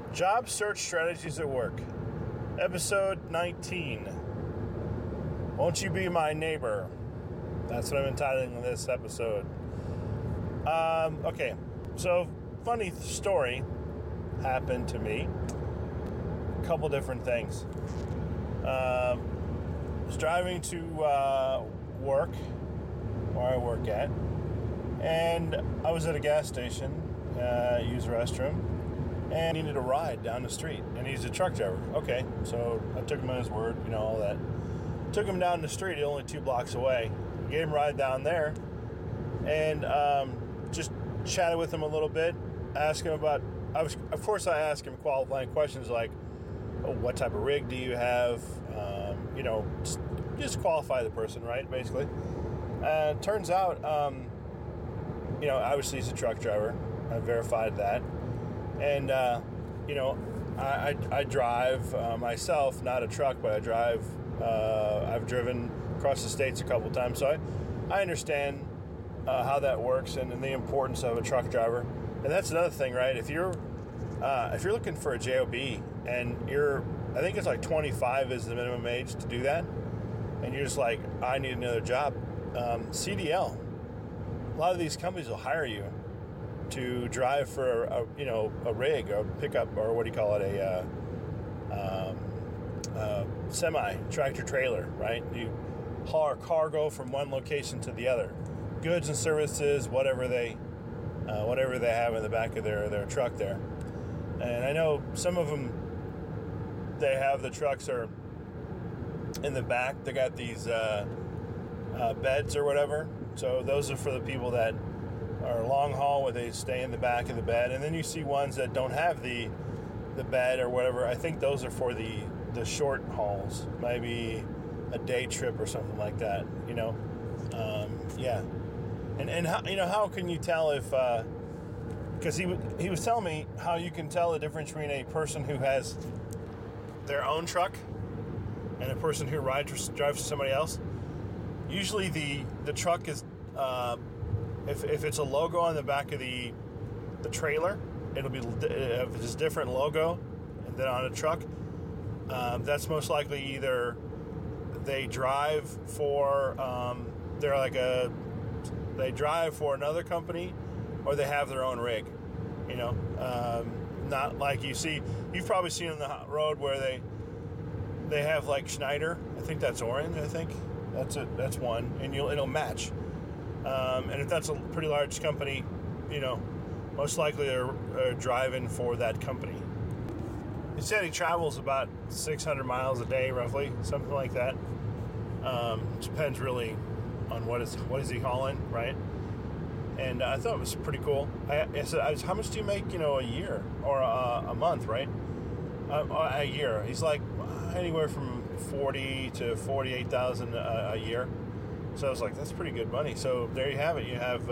Job search strategies at work. Episode 19. Won't you be my neighbor? That's what I'm entitling this episode. Okay, so funny story happened to me. A couple different things. I was driving to work, where I work at, and I was at a gas station, used the restroom, and needed a ride down the street, and he's a truck driver. Okay, so I took him at his word, all that. Took him down the street, only 2 blocks away. Gave him a ride down there, and just chatted with him a little bit. Asked him about. I asked him qualifying questions like, "What type of rig do you have?" Just qualify the person, right? Basically. Turns out, obviously he's a truck driver. I verified that. And, I drive myself, not a truck, but I drive, I've driven across the states a couple times. So I understand how that works and the importance of a truck driver. And that's another thing, right? If you're looking for a JOB and I think it's like 25 is the minimum age to do that. And you're just like, I need another job. CDL, a lot of these companies will hire you to drive for a rig, or pickup, or what do you call it, a semi tractor trailer, right? You haul cargo from one location to the other, goods and services, whatever they have in the back of their truck there. And I know some of them, they have the trucks are in the back. They got these beds or whatever. So those are for the people that are long haul, where they stay in the back of the bed. And then you see ones that don't have the bed or whatever. I think those are for the short hauls, maybe a day trip or something like that. Yeah. And how can you tell if? Because he was telling me how you can tell the difference between a person who has their own truck and a person who drives for somebody else. Usually the truck is, if it's a logo on the back of the trailer, it'll be, if it's a different logo than on a truck, that's most likely either they drive for, they drive for another company, or they have their own rig. Not like you've probably seen on the road where they have like Schneider. I think that's orange. I think that's one, and it'll match. And if that's a pretty large company, most likely they're driving for that company. He said he travels about 600 miles a day, roughly, something like that. Depends really on what is he hauling, right? And I thought it was pretty cool. I said, how much do you make, a year or a month, right? A year. He's like anywhere from 40 to 48,000 a year. So I was like, that's pretty good money. So there you have it. You have.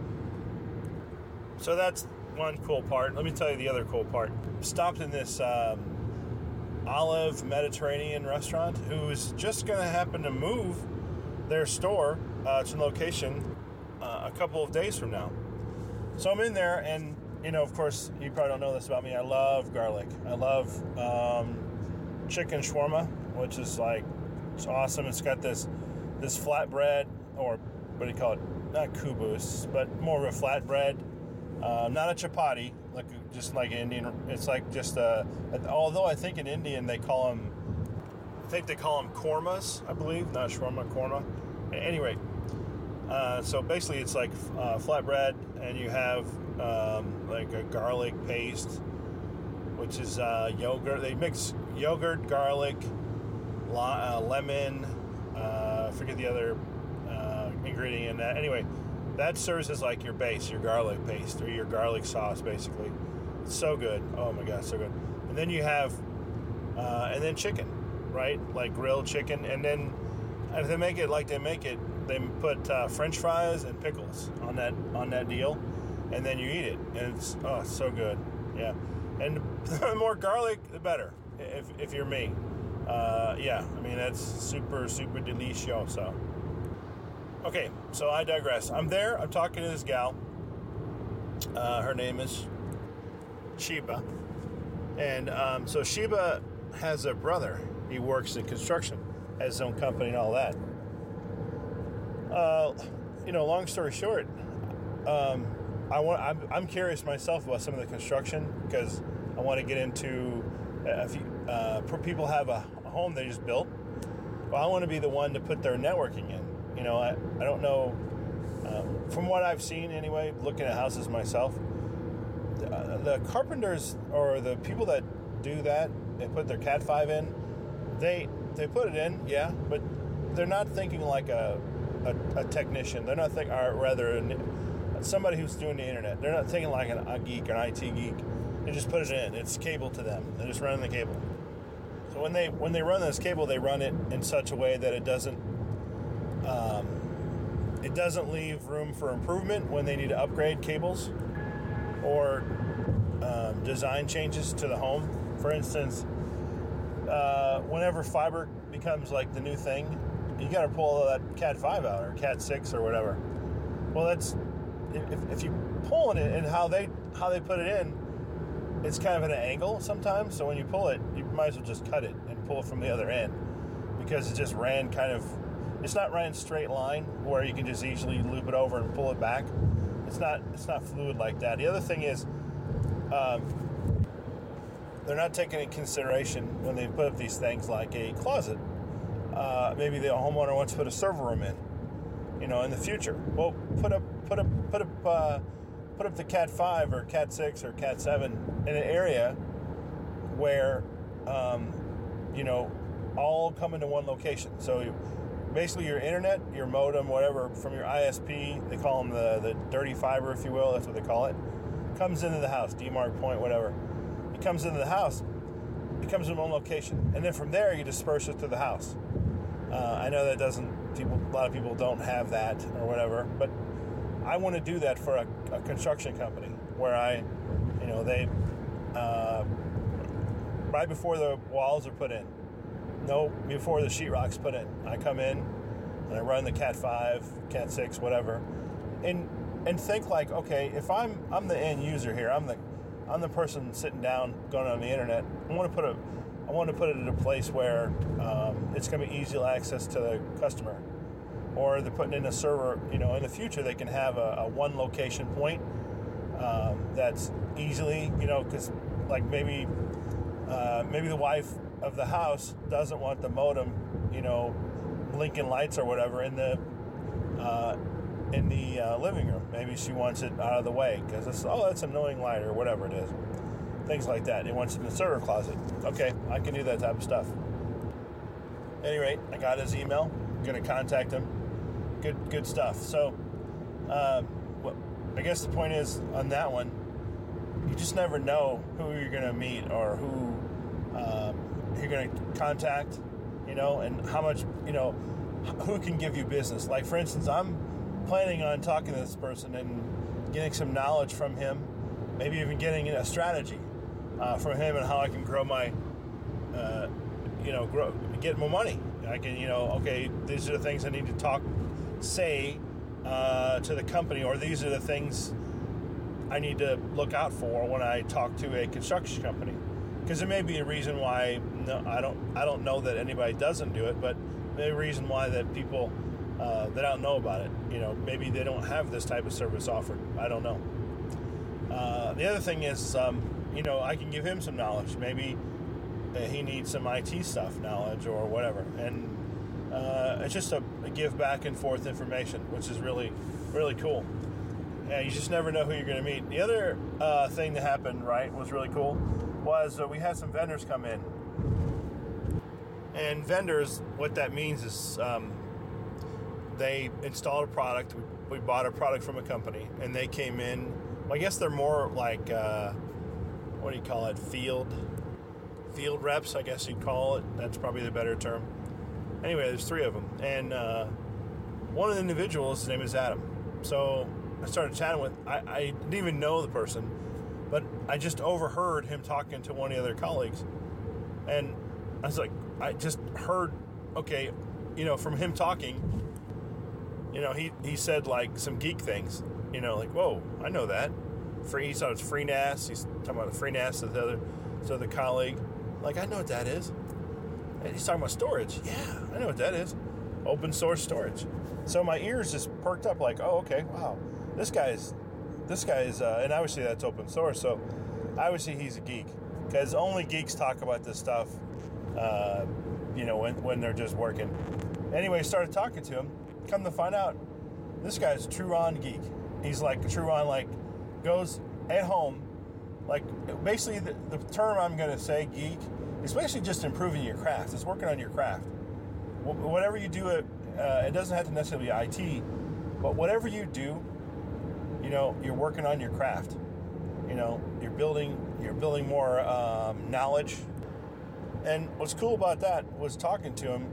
So that's one cool part. Let me tell you the other cool part. Stopped in this Olive Mediterranean restaurant, who's just going to happen to move their store to location a couple of days from now. So I'm in there, and of course, you probably don't know this about me. I love garlic. I love chicken shawarma, which is like, it's awesome. It's got this flatbread, or what do you call it? Not kubus, but more of a flatbread. Not a chapati, just like Indian. It's like just although I think in Indian they call them kormas, I believe, not shawarma, korma. Anyway, so basically it's like flatbread, and you have like a garlic paste, which is yogurt. They mix yogurt, garlic, lemon, forget the other ingredient in that. Anyway, that serves as like your base, your garlic paste, or your garlic sauce, basically. It's so good. Oh my gosh, so good. And then you have, and then chicken, right? Like grilled chicken. And then if they make it like they make it, they put French fries and pickles on that deal, and then you eat it, and it's so good. Yeah, and the more garlic, the better. If you're me, yeah. I mean, that's super delicioso. Okay, so I digress. I'm there. I'm talking to this gal. Her name is Chiba. And so Sheba has a brother. He works in construction, has his own company and all that. Long story short, I'm curious myself about some of the construction because I want to get into people have a home they just built. Well, I want to be the one to put their networking in. I don't know. From what I've seen anyway, looking at houses myself, the carpenters or the people that do that, they put their Cat 5 in, they put it in, yeah, but they're not thinking like a technician. They're not thinking, or rather, somebody who's doing the internet. They're not thinking like a geek or an IT geek. They just put it in. It's cable to them. They're just running the cable. So when they run this cable, they run it in such a way that it doesn't leave room for improvement when they need to upgrade cables or design changes to the home. For instance, whenever fiber becomes like the new thing, you got to pull all that Cat 5 out or Cat 6 or whatever. Well, that's if you pull it and how they put it in, it's kind of at an angle sometimes. So when you pull it, you might as well just cut it and pull it from the other end because it just ran it's not ran straight line where you can just easily loop it over and pull it back. It's not fluid like that. The other thing is, they're not taking into consideration when they put up these things like a closet. Maybe the homeowner wants to put a server room in, in the future. Well, put up the Cat 5 or Cat 6 or Cat 7 in an area where, all come into one location. So basically your internet, your modem, whatever, from your ISP, they call them the dirty fiber, if you will, that's what they call it, comes into the house, DMARC point, whatever. It comes into the house, it comes in one location. And then from there, you disperse it to the house. I know that a lot of people don't have that or whatever, but I want to do that for a construction company where they, right before the walls are put in, before the sheetrock's put in, I come in and I run the Cat 5, Cat 6, whatever, and think like, okay, if I'm the end user here, I'm the person sitting down, going on the internet. I want to put it in a place where it's going to be easy access to the customer, or they're putting in a server. In the future they can have a one location point that's easily, because like maybe the wife of the house doesn't want the modem, blinking lights or whatever in the living room. Maybe she wants it out of the way because that's an annoying light or whatever it is. Things like that. He wants it in the server closet. Okay, I can do that type of stuff. At any rate, I got his email. I'm going to contact him. Good stuff. So, I guess the point is on that one, you just never know who you're going to meet or who you're going to contact, and how much, who can give you business. Like, for instance, I'm planning on talking to this person and getting some knowledge from him, maybe even getting a strategy from him and how I can grow my, get more money. I can, okay, these are the things I need to say to the company, or these are the things I need to look out for when I talk to a construction company. Because there may be a reason why, I don't know that anybody doesn't do it, but maybe a reason why that people that don't know about it, maybe they don't have this type of service offered. I don't know. The other thing is, I can give him some knowledge. Maybe he needs some IT stuff knowledge or whatever. And it's just a give back and forth information, which is really, really cool. Yeah, you just never know who you're going to meet. The other thing that happened, was really cool, was we had some vendors come in. And vendors, what that means is they installed a product. We bought a product from a company, and they came in. Well, I guess they're more like, what do you call it, field reps, I guess you'd call it. That's probably the better term. Anyway, there's three of them. And one of the individuals, his name is Adam. So I started chatting with, I didn't even know the person, but I just overheard him talking to one of the other colleagues. And I was like, I just heard, okay, from him talking, he said like some geek things, like, whoa, I know that. He thought it was FreeNAS. He's talking about the FreeNAS, the other So the colleague, like, I know what that is. And he's talking about storage. Yeah, I know what that is. Open source storage. So my ears just perked up like, oh, okay, wow. This guy's, and obviously that's open source. So obviously he's a geek, because only geeks talk about this stuff, when they're just working. Anyway, started talking to him. Come to find out, this guy's a true-on geek. He's like a true-on, like, goes at home, like, basically the term I'm going to say, geek, is basically just improving your craft. It's working on your craft. Whatever you do, it doesn't have to necessarily be IT, but whatever you do, you're working on your craft. You're building more knowledge. And what's cool about that was talking to him.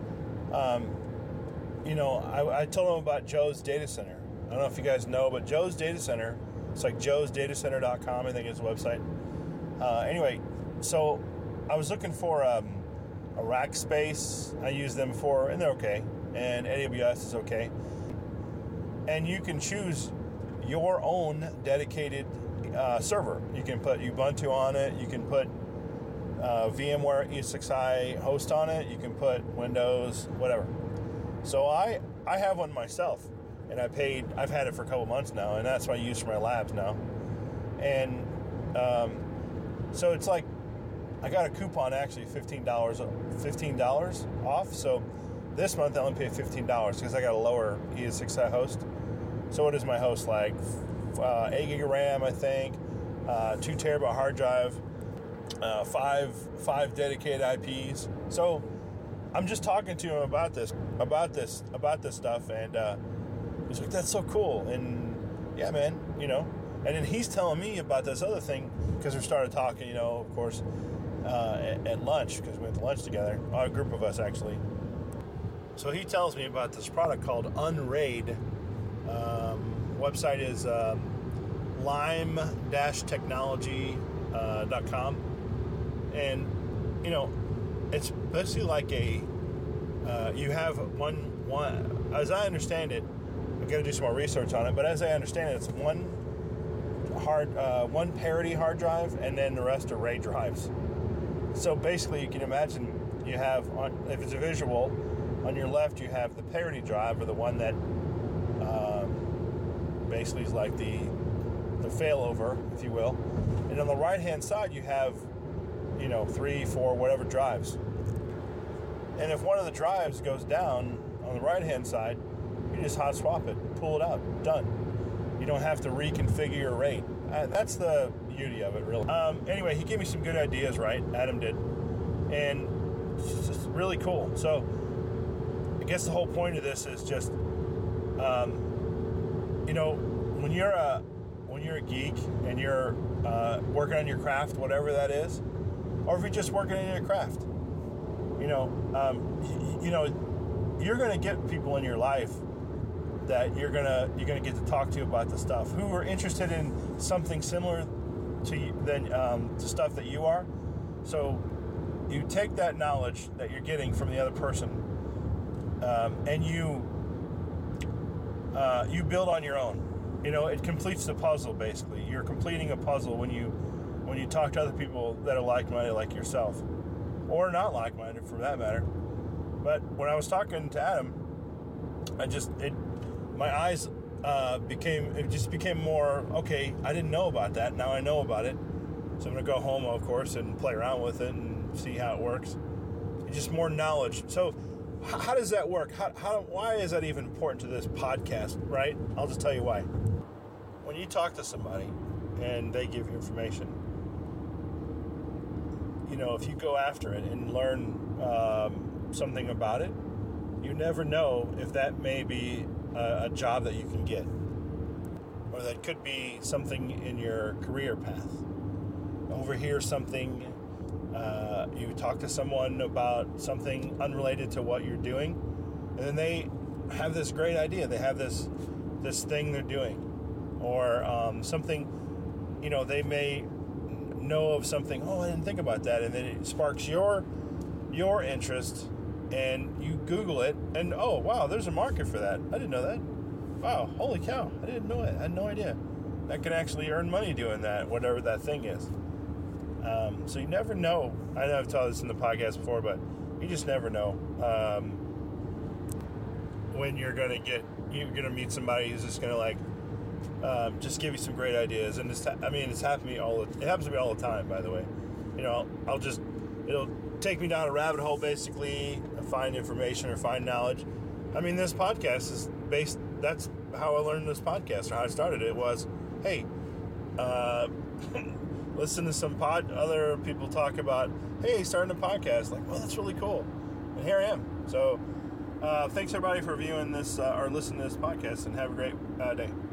I told him about Joe's Data Center. I don't know if you guys know, but Joe's Data Center, it's like joesdatacenter.com, I think is the website. Anyway, so I was looking for a rack space. I use them before, and they're okay. And AWS is okay. And you can choose your own dedicated server. You can put Ubuntu on it. You can put VMware ESXi host on it. You can put Windows, whatever. So I have one myself, and I've had it for a couple months now, and that's what I use for my labs now. And so it's like, I got a coupon, actually, $15 off. So this month I only pay $15 because I got a lower ESXi host. So what is my host like? 8 gig of RAM, I think, 2 terabyte hard drive, five dedicated IPs. So I'm just talking to him about this stuff, and he's like, "That's so cool." And yeah, man, And then he's telling me about this other thing, because we started talking, of course, at lunch, because we went to lunch together, a group of us actually. So he tells me about this product called Unraid. Website is lime-technology.com, and it's basically like you have one. As I understand it, I've got to do some more research on it, but as I understand it, it's one parity hard drive, and then the rest are RAID drives. So basically, you can imagine you have, if it's a visual, on your left you have the parity drive, or the one that basically is like the failover, if you will. And on the right-hand side, you have, 3, 4, whatever drives. And if one of the drives goes down on the right-hand side, you just hot swap it, pull it out, done. You don't have to reconfigure your RAID. That's the beauty of it, really. Anyway, he gave me some good ideas, right? Adam did. And it's just really cool. So I guess the whole point of this is just, when you're a geek and you're working on your craft, whatever that is, or if you're just working on your craft, you're going to get people in your life that you're gonna get to talk to about the stuff, who are interested in something similar to stuff that you are. So you take that knowledge that you're getting from the other person, and you build on your own. It completes the puzzle. Basically, you're completing a puzzle when you talk to other people that are like-minded, like yourself, or not like-minded for that matter. But when I was talking to Adam, my eyes became more, okay, I didn't know about that. Now I know about it. So I'm going to go home, of course, and play around with it and see how it works. It's just more knowledge. So how does that work? Why is that even important to this podcast, right? I'll just tell you why. When you talk to somebody and they give you information, if you go after it and learn something about it, you never know if that may be a job that you can get, or that could be something in your career path. Overhear something, you talk to someone about something unrelated to what you're doing, and then they have this great idea. They have this thing they're doing, or something, they may know of something. Oh, I didn't think about that, and then it sparks your interest. And you Google it, and oh, wow, there's a market for that. I didn't know that. Wow, holy cow, I didn't know it. I had no idea. I can actually earn money doing that, whatever that thing is. So you never know. I know I've told this in the podcast before, but you just never know when you're gonna meet somebody who's just gonna just give you some great ideas. And it's happened to me it happens to me all the time, by the way. It'll take me down a rabbit hole, basically, find information or find knowledge. I mean, this podcast is that's how I learned this podcast, or how I started it, was, hey, listen to some other people talk about, hey, starting a podcast. Like, well, that's really cool. And here I am. So, thanks everybody for viewing this, or listening to this podcast, and have a great day.